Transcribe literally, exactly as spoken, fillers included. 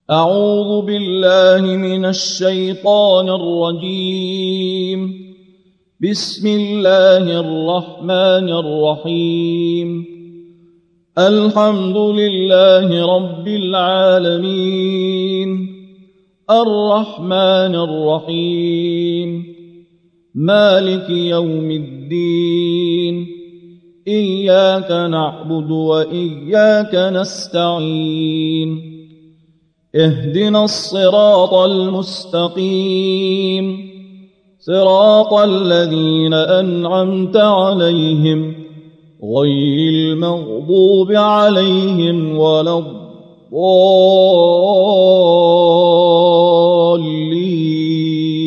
أعوذ بالله من الشيطان الرجيم. بسم الله الرحمن الرحيم. الحمد لله رب العالمين الرحمن الرحيم مالك يوم الدين إياك نعبد وإياك نستعين اهدنا الصراط المستقيم صراط الذين أنعمت عليهم غير المغضوب عليهم ولا الضالين.